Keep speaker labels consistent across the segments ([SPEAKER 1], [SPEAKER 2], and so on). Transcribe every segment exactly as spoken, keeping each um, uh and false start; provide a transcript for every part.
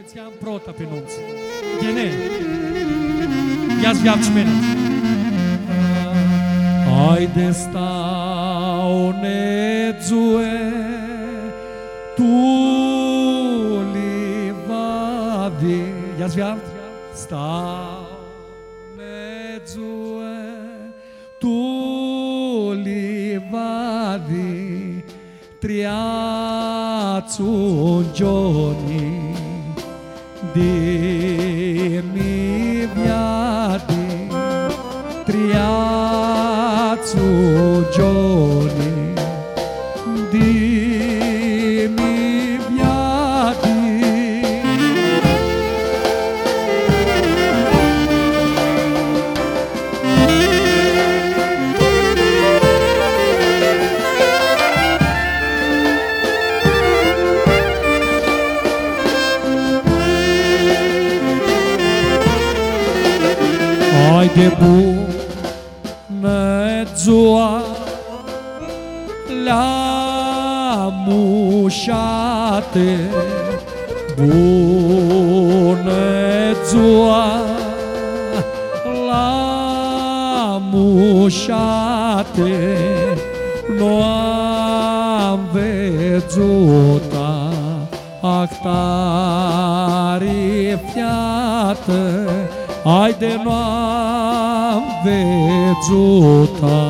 [SPEAKER 1] Ți-am prota pe nunți. Gene. Ia-ți viac și mene. Haide stau nețue, tu livavi. Ia-ți viac. Stau nețue, tu livavi. Triațu giorni di mi viadi, triațu giorni di mi viadi. Haide bună ziua la mușate, bună ziua la mușate, nu am văzut-a actari fiată. Haide n-am văzut-a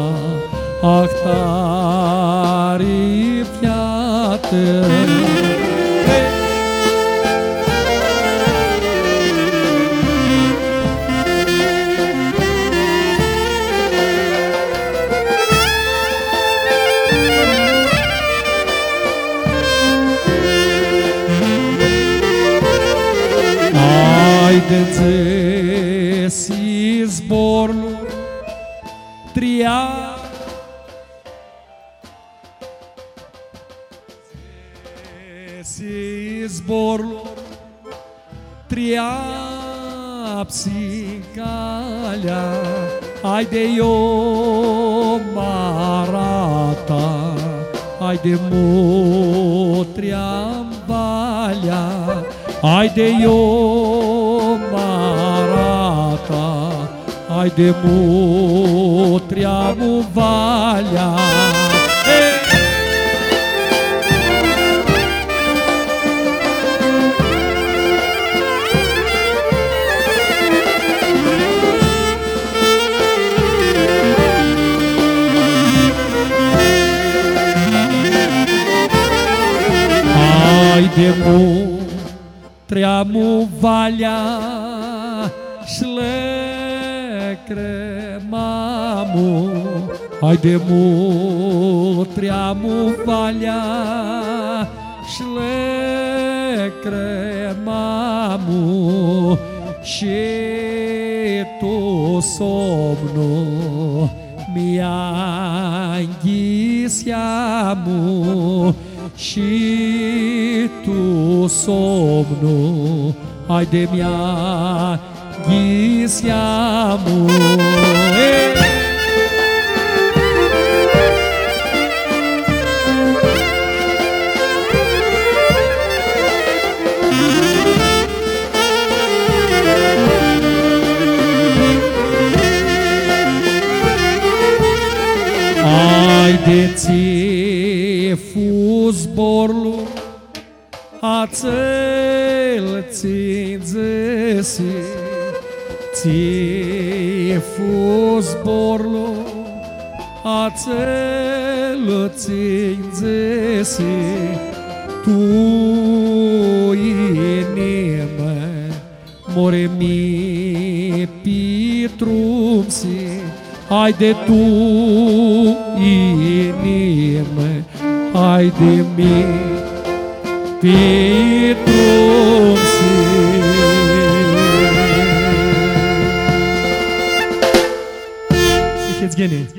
[SPEAKER 1] actari fiată. Haide-ți zborul tria si zborul tria psicalea. Haide eu marata, haide mutria-n valea, haide eu marata, haide mutria-mu valea. Haide mutria-mu valea cremamu, haide mutria-mu valea și-le cremamu, și tu somnul mi-a înghiseamu, și tu somnul haide mi-a ghiseamu. Haide-ți fu zborul a-ți-l ținzesi, ți fu zborul a-ți-l ținzesi, tu inimă more mi pitrumsi. Haide tu inimă, haide mi pitrumsi. Să-ți geni.